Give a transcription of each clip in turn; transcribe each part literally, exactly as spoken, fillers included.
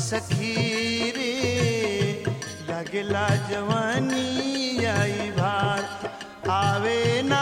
सखी रे लगला जवानी आई भार आवे ना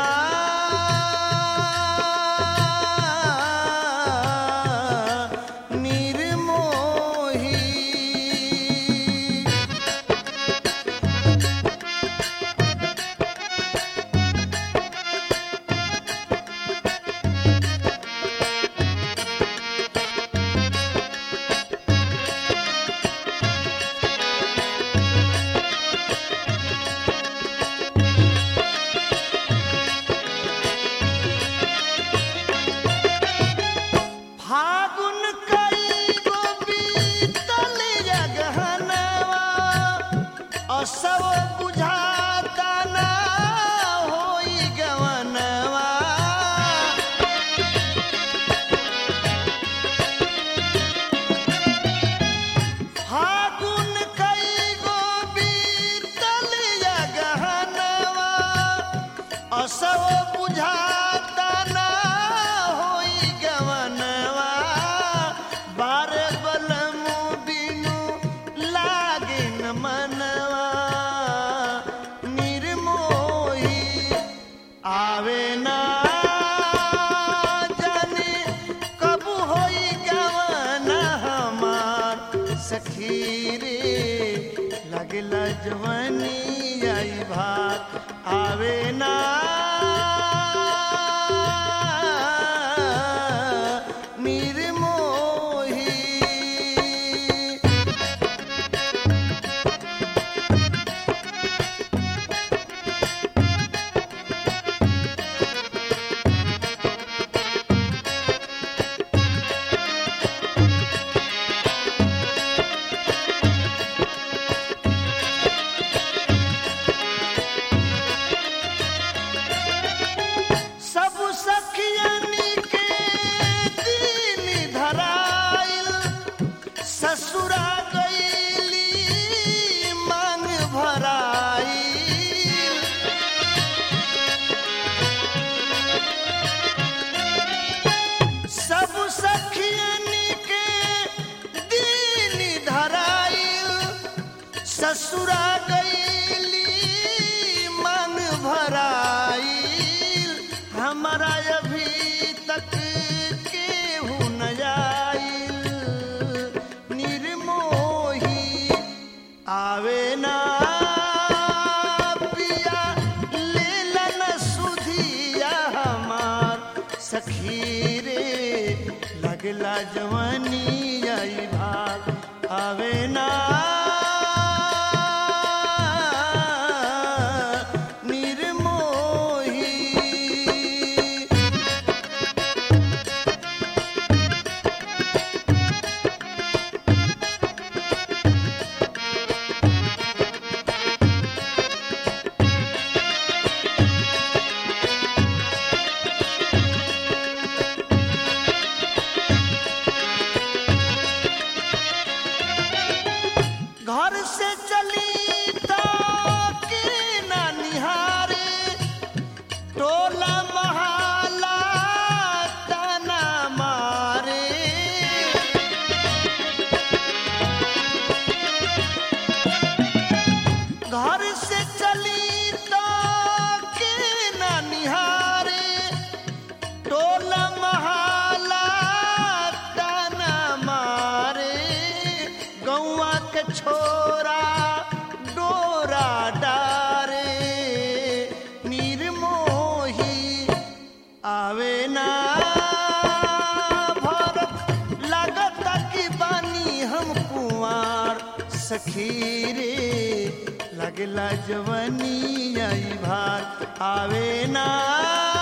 सब बुझाता ना होई गवनवा फागुन कई गो बीतल या गहनवा और सब बुझाता ना होई गवनवा बारे बलमु बिनु लागे न मनवा आवे ना जाने कब होई गवाना हमार सखी रे लगला जवानी आई भार आवे ना ससुरा गईली मांग भराई सब सखियन के दीन धराई ससुरा गईली मांग भराई हमारा अभी तक केहू न आई आवे ना पिया लेला न सुधिया हमार सखी रे लगला जवानी आई भार आवे ना घर से चली तो के ना निहारे टोला महाला ताना मारे घर से चली तो के ना निहारे टोला महाला ताना मारे गौवा के छोरा डोरा डारे निर्मोही आवे ना भरत लगता कि बानी हम कुंवार सखी रे लगला जवानी आई भार आवे ना